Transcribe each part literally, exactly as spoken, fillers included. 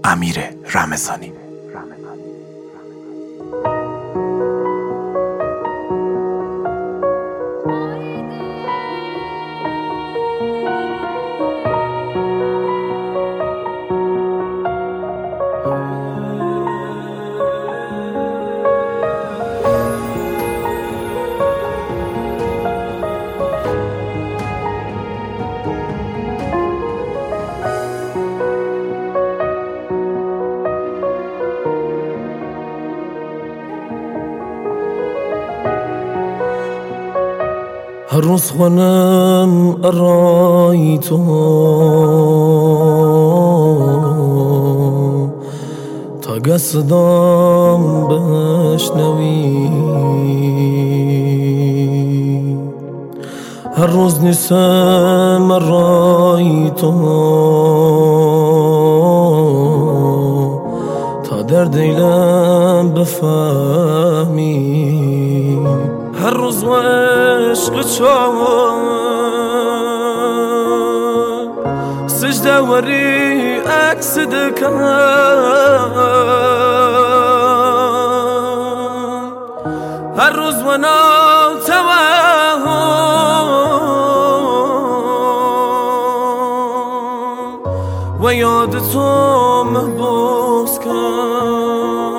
امیر رمضانی. هر روز خونم ارای تو تا گسدام بشنوی، هر روز نیسم ارای تو تا در دیلم بفهمی، هر روز و عشق چاوم سجده وری عکس دکم، هر روز و نام توهم و یاد تو محبوس کن.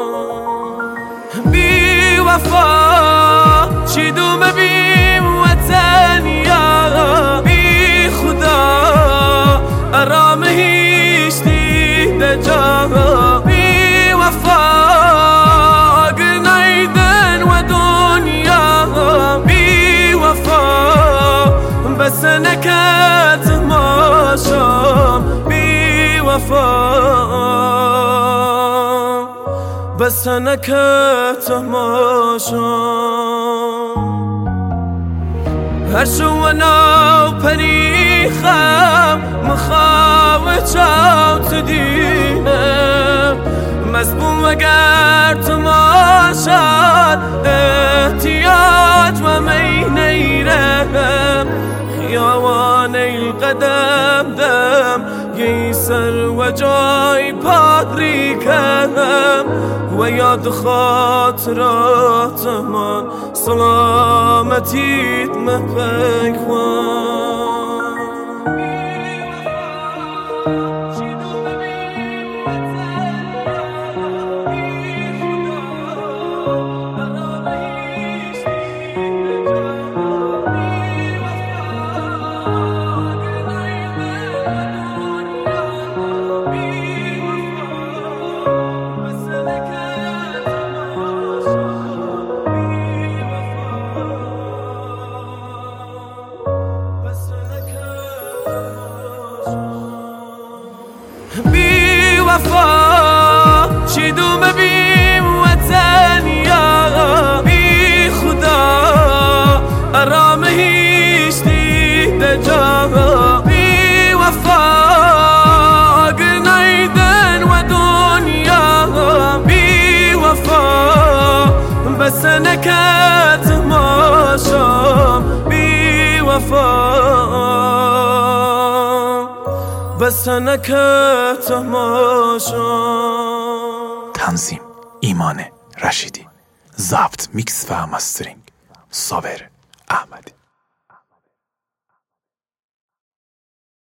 بی وفا چی دومه بی وطن یا بی خدا ارام هیچ دیده جا، بی وفا گنایدن و دنیا، بی وفا بس نکت ماشام، بی وفا بس نکت ماشام. هر شو و ناو پریخم مخواه چاوت دینم، مزبون وگر تو ماشد احتیاج و می نیرم، خیاوان ای قدم دم یه سر و جای پادریکم و یاد خاطرات من سلامتیت مپیکوان. بی وفا چی دومه بی وطن یا بی خدا ارام هیچ دیده جا، بی وفا گنایدن و دنیا، بی وفا بس نکت ماشام، بی وفا بس نکت ماشام. تنظیم ایمان رشیدی، ضبط میکس و مسترینگ صابر احمدی.